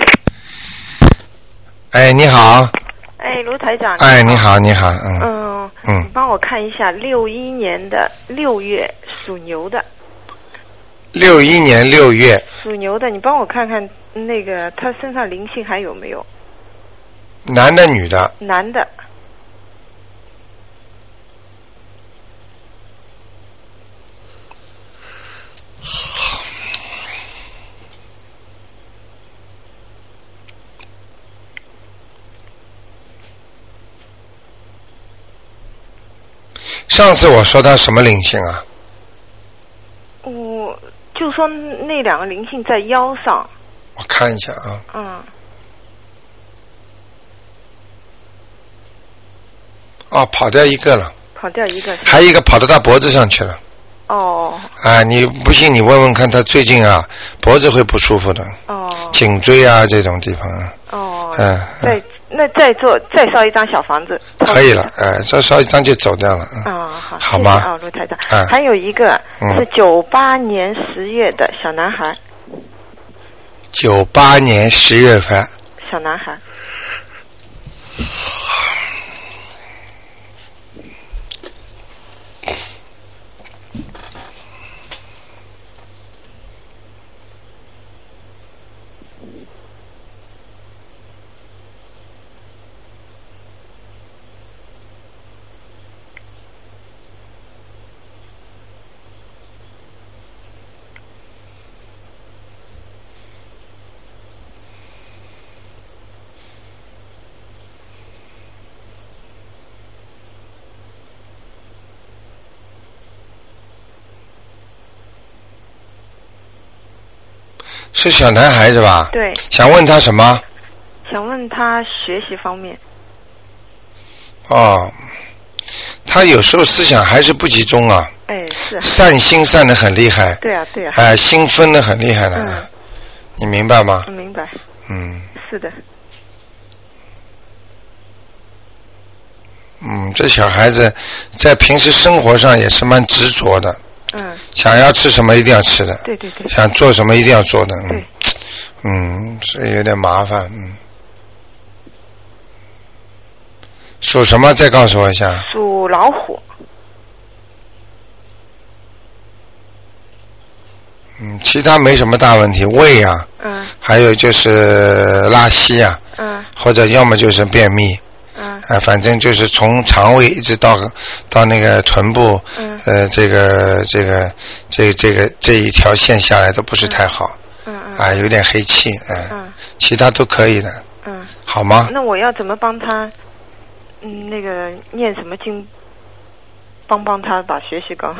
哎，你好。 哎，卢台长。 哎，你好，你好，嗯。 嗯。嗯。帮我看一下六一年的六月属牛的。 六一年六月。 属牛的，你帮我看看那个他身上灵性还有没有？ 男的，女的？ 男的。 上次我说他什么灵性啊？ 我就说那两个灵性在腰上。 我看一下啊。 嗯。 哦，跑掉一个了。 跑掉一个。 还有一个跑到他脖子上去了。 哦。 啊，你不信你问问看，他最近啊脖子会不舒服的。 哦。 颈椎啊这种地方。 哦。 嗯。 再那再做再烧一张小房子。 可以了，哎，再烧一张就走掉了。 嗯。哦，好。 好吗？ 啊，卢台长。 嗯。 还有一个是九八年十月的小男孩。 九八年十月份。 小男孩。 是小男孩是吧？ 对。 想问他什么？ 想问他学习方面。 哦，他有时候思想还是不集中啊。 哎，是。 散心散得很厉害。 对啊，对啊。 哎，心分得很厉害了。嗯。你明白吗？ 明白。 嗯。 是的。 嗯，这小孩子在平时生活上也是蛮执着的。 嗯。 想要吃什么一定要吃的。 对对对。 想做什么一定要做的。 对。 嗯，是有点麻烦，嗯。属什么？再告诉我一下。 属老虎。 嗯，其他没什么大问题，胃啊， 嗯， 还有就是拉稀啊， 嗯， 或者要么就是便秘， 嗯， 呃，反正就是从肠胃一直到到那个臀部， 嗯， 呃，这个这个这这个这一条线下来都不是太好， 嗯嗯， 啊、呃，有点黑气，嗯、呃， 嗯， 其他都可以的， 嗯， 好吗？ 那我要怎么帮他？嗯，那个念什么经，帮帮他把学习搞好。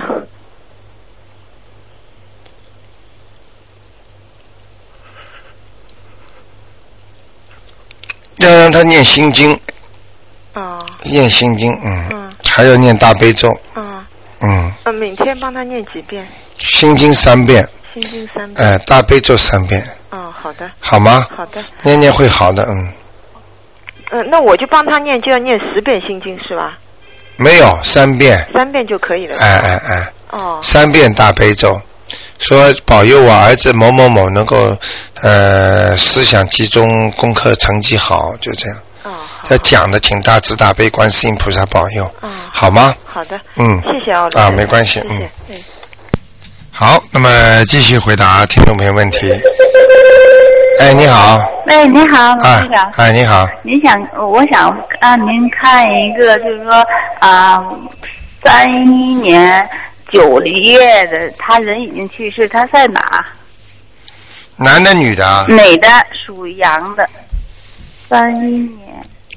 要让他念心经， 哦， 念心经，嗯， 嗯， 还要念大悲咒， 嗯， 嗯， 呃，每天帮他念几遍？ 心经三遍， 心经三遍， 哎、呃，大悲咒三遍， 哦，好的， 好吗？ 好的， 念念会好的，嗯。 嗯、呃，那我就帮他念，就要念十遍心经是吧？ 没有，三遍。 三遍就可以了。 哎哎哎。 哦。 三遍大悲咒，说保佑我儿子某某某能够呃思想集中，功课成绩好，就这样。 哦。 要讲的，请大慈大悲观世音菩萨保佑。 哦。 好吗？ 好的。 嗯。 谢谢啊。 啊，没关系， 谢谢嗯。 嗯。 好，那么继续回答听众朋友问题。哎，你好。 喂，你好， 啊，哎，你好。 你想，我想让您看一个，就是说啊，三一年九月的，他人已经去世，他在哪？ 男的，女的？ 女的，属羊的，三一年。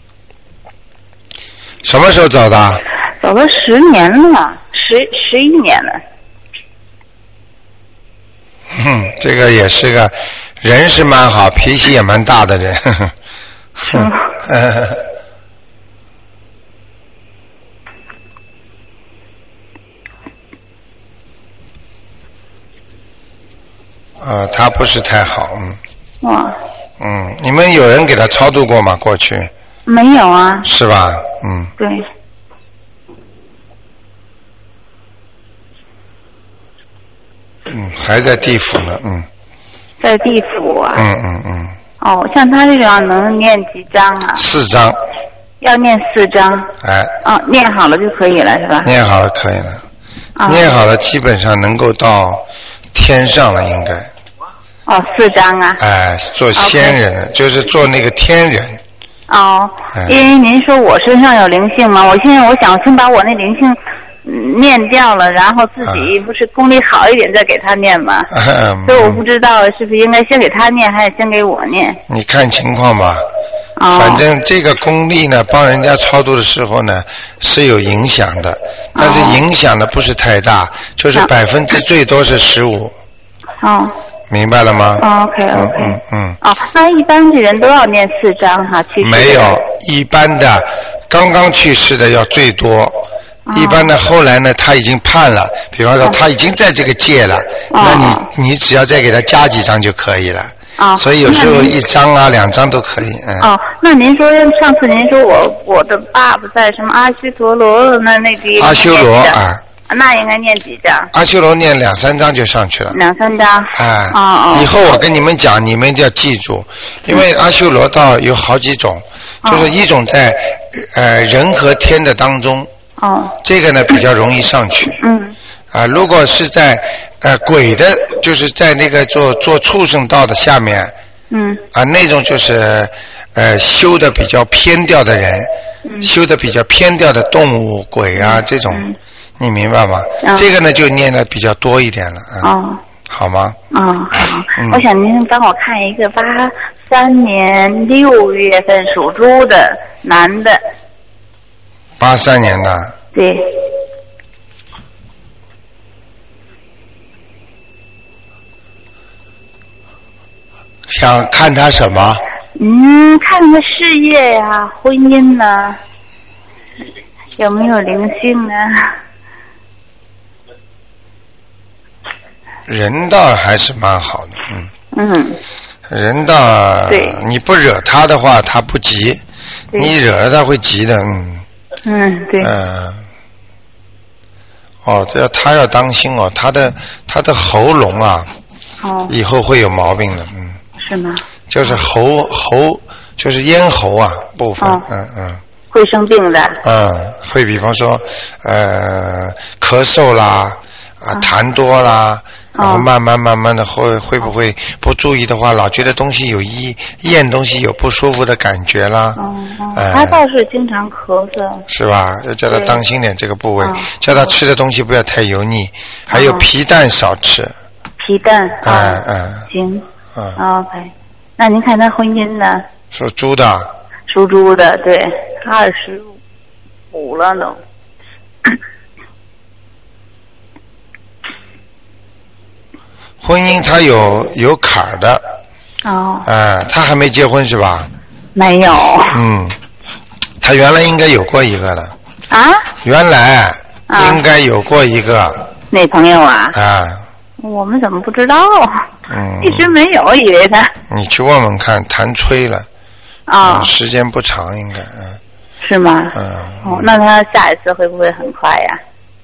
什么时候走的？ 走了十年了，十十一年了。 哼，这个也是个人是蛮好，脾气也蛮大的人。呵呵哼，嗯、呃，他不是太好，嗯。 哇。 嗯，你们有人给他超度过吗？过去？ 没有啊。 是吧？嗯。 对。 嗯，还在地府呢，嗯。 在地府啊。 嗯嗯嗯。 哦，像他这种能念几张啊？ 四张。 要念四张。 哎。 哦，念好了就可以了，是吧？ 念好了可以了。 哦、 念好了，基本上能够到天上了，应该。 哦，四张啊。 哎，做仙人了， okay. 就是做那个天人。 哦。 哎、 因为您说我身上有灵性嘛，我现在我想先把我那灵性。念掉了，然后自己不是功力好一点再给他念嘛， 啊、 所以我不知道是不是应该先给他念，还是先给我念。 你看情况吧。 哦。 反正这个功力呢，帮人家超度的时候呢是有影响的，但是影响的不是太大，哦、就是百分之最多是十五。 哦。 明白了吗？ 哦、OK OK。 嗯嗯嗯。 哦，那一般的人都要念四张哈，去世。 没有，一般的刚刚去世的要最多。一般的后来呢，他已经判了，比方说他已经在这个界了， 哦、 那你你只要再给他加几张就可以了。 哦。 所以有时候一张啊、两张都可以。嗯。 哦，那您说上次您说我我的爸爸在什么阿修陀罗那那边？ 阿修罗啊。 那应该念几张？ 阿修罗念两三张就上去了。 两三张。 哎。 哦哦。 以后我跟你们讲，你们一定要记住，因为阿修罗道有好几种， 嗯、 就是一种在呃人和天的当中。 哦， 这个呢比较容易上去。 嗯。 啊，如果是在呃鬼的，就是在那个做做畜生道的下面。 嗯。 啊，那种就是呃修的比较偏掉的人， 嗯、 修的比较偏掉的动物鬼啊、嗯、这种， 嗯、 你明白吗？ 嗯、 这个呢就念的比较多一点了。 啊、哦。 好吗？ 哦，好。嗯、我想您帮我看一个八三年六月份属猪的男的。 八三年的。 对。 想看他什么？ 嗯，看他事业呀、啊、婚姻呐、啊，有没有灵性啊？ 人道还是蛮好的，嗯。 嗯。 人道， 对。 你不惹他的话，他不急；你惹了他会急的，嗯。 嗯，对。 嗯、呃，哦，这要他要当心哦，他的他的喉咙啊， 哦， 以后会有毛病的，嗯。 是吗？ 就是喉喉就是咽喉啊部分， 哦、 嗯嗯。 会生病的。 嗯，会比方说呃咳嗽啦啊痰多啦。然后慢慢慢慢的会会不会不注意的话，老觉得东西有一咽东西有不舒服的感觉啦。 嗯嗯。呃、他倒是经常咳嗽。是吧？要叫他当心点这个部位，叫他吃的东西不要太油腻，还有皮蛋少吃。 皮蛋。 嗯嗯。 行。嗯。OK， 那您看他婚姻呢？ 属猪的。 属猪的，对，二十五了都。 婚姻他有有坎儿的。 哦。 啊，他还没结婚是吧？ 没有。 嗯，他原来应该有过一个的。 啊？ 原来应该有过一个。啊、 那朋友啊？ 啊。 我们怎么不知道？ 嗯。 一直没有，以为他。 你去问问看，谈吹了。 啊、 嗯。时间不长，应该嗯。 是吗？ 嗯。 哦，那他下一次会不会很快呀？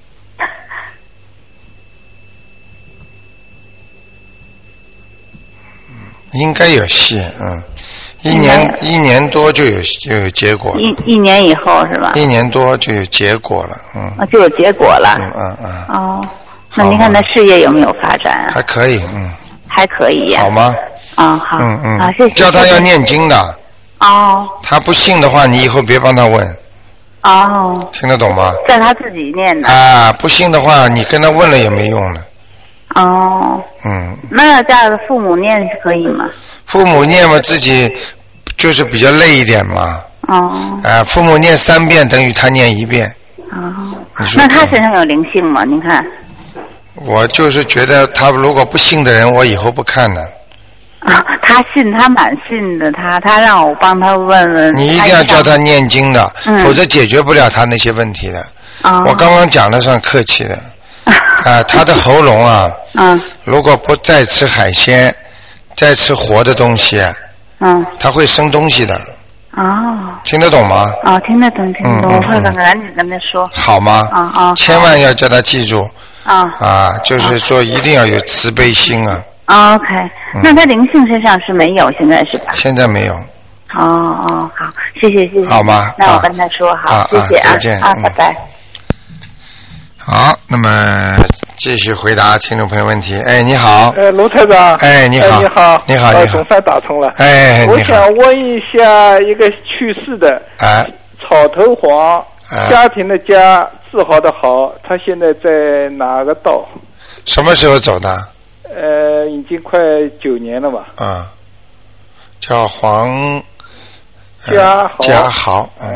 应该有戏，嗯，一年一年多就有就有结果了。 一一年以后是吧？ 一年多就有结果了，嗯。 啊，就有结果了。 嗯嗯嗯。 哦，那您看他事业有没有发展啊？ 还可以，嗯。 还可以呀。 好吗？ 啊、哦、好。 嗯嗯。 啊，谢谢。 叫他要念经的。 哦。 他不信的话，你以后别帮他问。 哦。 听得懂吗？ 叫他自己念的。 啊，不信的话，你跟他问了也没用了。 哦。 嗯。 那要叫父母念是可以吗？ 父母念嘛，自己就是比较累一点嘛。 哦。 啊，父母念三遍等于他念一遍。 哦。那他身上有灵性吗？您看。 我就是觉得他如果不信的人，我以后不看了。 啊，他信，他蛮信的，他他让我帮他问问。 你一定要叫他念经的， 嗯、 否则解决不了他那些问题的。 哦。 我刚刚讲的算客气的。啊，他的喉咙啊， 嗯， 如果不再吃海鲜，再吃活的东西， 嗯， 他会生东西的。 哦。 听得懂吗？ 哦，听得懂，听得懂，嗯、我会赶赶紧跟他说。 好吗？ 啊啊、哦！ 千万要叫他记住。 啊。 啊，就是说一定要有慈悲心啊。 哦、OK，、嗯、那他灵性身上是没有，现在是吧？ 现在没有。 哦哦，好，谢谢谢谢。 好吗？ 那我跟他说，好， 啊、 谢谢啊， 再见啊，拜拜。 好，那么继续回答听众朋友问题。哎，你好。 呃，卢台长。 哎，你好。 哎、你好。 你好，你好。 总算打通了。 哎， 我想问一下，一个去世的。 哎。 草头黄， 哎、 家庭的家，自豪的豪，他现在在哪个道？ 什么时候走的？ 呃，已经快九年了吧。 嗯。叫黄。 家豪。 家豪，嗯。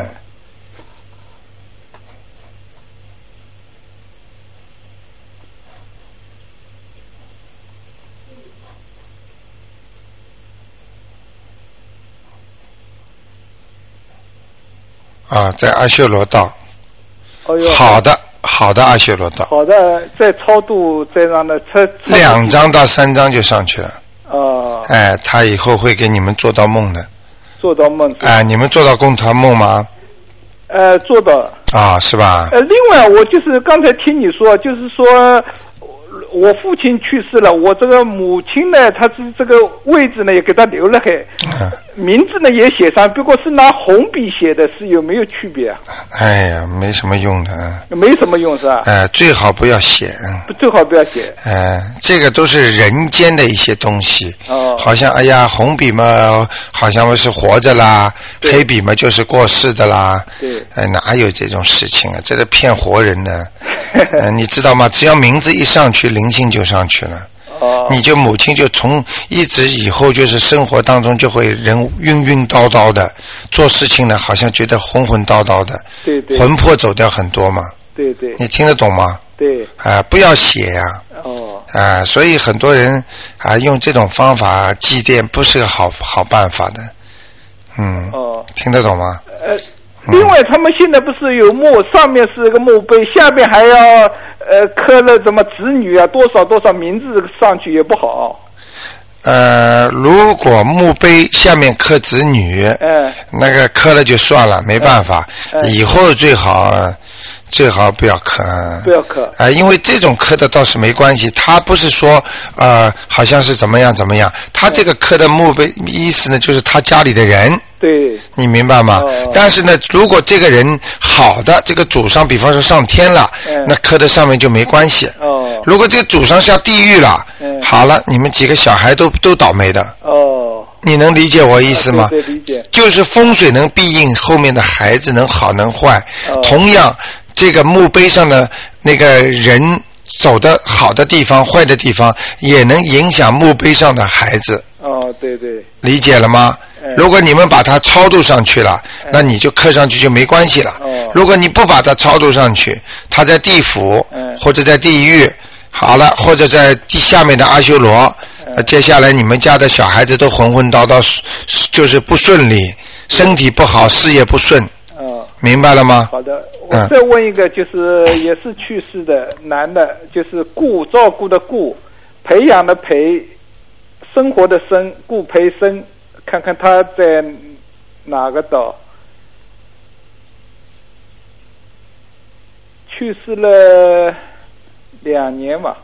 啊，在阿修罗道。 哦哟。 好的，好的阿修罗道。 好的，再超度，再让他超。 两张到三张就上去了。 哦。 哎，他以后会给你们做到梦的。 做到梦。 哎，你们做到共团梦吗？ 呃，做到。 啊，是吧？ 呃，另外，我就是刚才听你说，就是说。我父亲去世了，我这个母亲呢，她是这个位置呢也给她留了黑， 嗯、 名字呢也写上，不过是拿红笔写的，是有没有区别啊？ 哎呀，没什么用的啊。 没什么用是吧？ 哎、呃，最好不要写。 最好不要写。 哎、呃，这个都是人间的一些东西。 哦。 好像哎呀，红笔嘛，好像是活着啦，黑笔嘛就是过世的啦。 对。 哎、呃，哪有这种事情啊？这是骗活人的。呃，你知道吗？只要名字一上去，灵性就上去了。 哦。 你就母亲就从一直以后就是生活当中就会人晕晕叨叨的，做事情呢好像觉得昏昏叨叨的。 对对。 魂魄走掉很多嘛。 对对。 你听得懂吗？ 对。 啊、呃，不要写呀、 啊。哦。 啊、呃，所以很多人啊、呃、用这种方法祭奠不是个好好办法的。嗯。 哦。 听得懂吗？ 呃。另外，他们现在不是有墓，上面是个墓碑，下面还要呃刻了什么子女啊，多少多少名字上去也不好。 呃，如果墓碑下面刻子女， 嗯， 那个刻了就算了，没办法。 嗯、 以后最好最好不要磕。 不要磕。 啊、呃，因为这种磕的倒是没关系，他不是说呃好像是怎么样怎么样，他这个磕的墓碑意思呢，就是他家里的人。 对。 你明白吗？ 哦、 但是呢，如果这个人好的，这个祖上比方说上天了，嗯、那磕的上面就没关系。 哦。 如果这个祖上下地狱了， 嗯、 好了，你们几个小孩都都倒霉的。 哦。 你能理解我意思吗？ 对对，理解。 就是风水能庇应后面的孩子能好能坏，哦、同样这个墓碑上的那个人走的好的地方、坏的地方，也能影响墓碑上的孩子。 哦，对对。 理解了吗？ 嗯、 如果你们把它超度上去了，嗯、那你就刻上去就没关系了。 哦、 如果你不把它超度上去，他在地府、 嗯、 或者在地狱，好了，或者在地下面的阿修罗。接下来你们家的小孩子都混混叨叨，就是不顺利，身体不好，事业不顺。 嗯， 明白了吗？ 好的，我再问一个，就是也是去世的男的，就是顾照顾的顾，培养的培，生活的生，顾培生，看看他在哪个岛？去世了两年吧。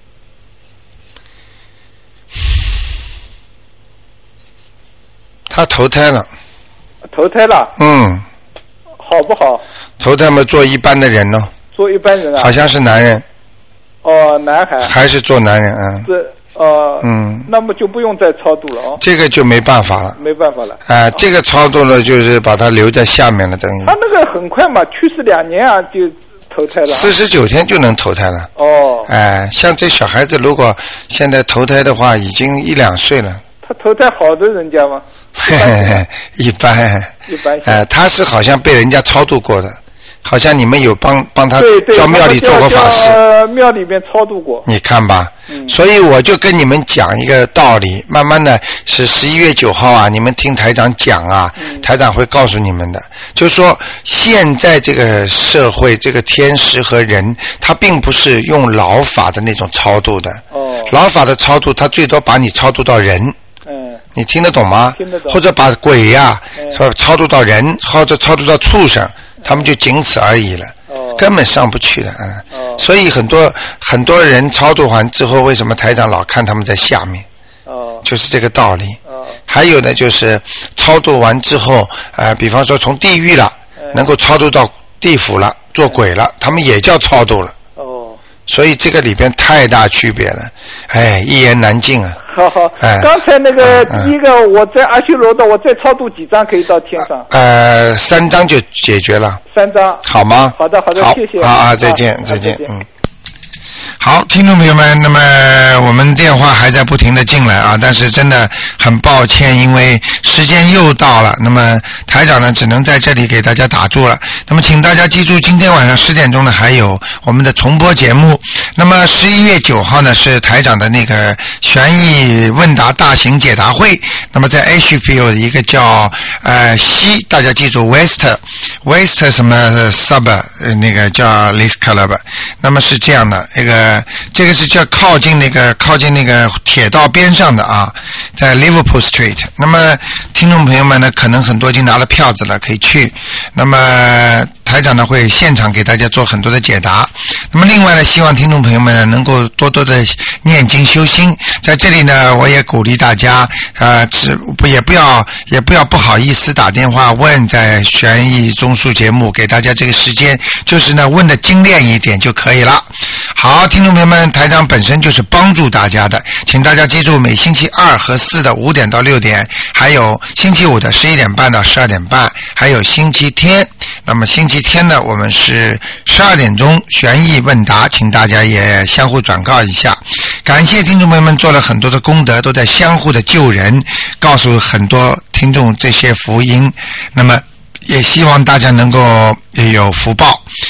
他投胎了。 投胎了。 嗯。 好不好？ 投胎嘛，做一般的人咯。 做一般人啊。 好像是男人。 哦，男孩。 还是做男人啊？ 是呃。 嗯。 那么就不用再超度了哦。 这个就没办法了。 没办法了。 啊、呃，这个超度了，就是把他留在下面了，等于。 他那个很快嘛，去世两年啊，就投胎了。 四十九天就能投胎了。 哦。 哎、呃，像这小孩子，如果现在投胎的话，已经一两岁了。 他投胎好的人家吗？ 一般。 一般。 呃，他是好像被人家超度过的，好像你们有帮帮他对对叫庙里做过法事。 呃，庙里面超度过。 你看吧， 嗯、 所以我就跟你们讲一个道理，慢慢的是十一月九号啊，你们听台长讲啊， 嗯、 台长会告诉你们的，就是说现在这个社会，这个天时和人，他并不是用老法的那种超度的。 哦。 老法的超度，他最多把你超度到人。 嗯。 你听得懂吗？ 听得懂。 或者把鬼呀、啊， 嗯、 超度到人，或者超度到畜生，他们就仅此而已了。 哦。 根本上不去的，嗯。 哦。 所以很多很多人超度完之后，为什么台长老看他们在下面？ 哦。 就是这个道理。 哦。 还有呢，就是超度完之后，呃，比方说从地狱了， 嗯、 能够超度到地府了，做鬼了，嗯、他们也叫超度了。 哦。 所以这个里边太大区别了，哎，一言难尽啊。 好好， 哎， 刚才那个第一个，嗯、我在阿修罗道，我再超度几张可以到天上？ 呃，三张就解决了。 三张。 好吗？ 好的，好的， 好谢谢。 啊啊，再见，再见， 再见嗯。好，听众朋友们，那么我们电话还在不停的进来啊，但是真的很抱歉，因为时间又到了，那么台长呢只能在这里给大家打住了。那么请大家记住，今天晚上十点钟呢还有我们的重播节目。那么十一月九号呢是台长的那个悬疑问答大型解答会，那么在 H P 有一个叫呃西，大家记住 West West 什么 Sub 那个叫 List Club， 那么是这样的，那个这个是叫靠近那个靠近那个铁道边上的啊，在 Liverpool Street。那么听众朋友们呢，可能很多已经拿了票子了，可以去。那么台长呢会现场给大家做很多的解答。那么另外呢，希望听众朋友们呢能够多多的念经修心。在这里呢，我也鼓励大家，呃，只不也不要也不要不好意思打电话问，在悬疑综述节目给大家这个时间，就是呢问的精炼一点就可以了。好，听众朋友们，台长本身就是帮助大家的，请大家记住，每星期二和四的五点到六点，还有星期五的十一点半到十二点半，还有星期天。那么星期天呢，我们是十二点钟悬疑问答，请大家也相互转告一下。感谢听众朋友们做了很多的功德，都在相互的救人，告诉很多听众这些福音。那么也希望大家能够有福报。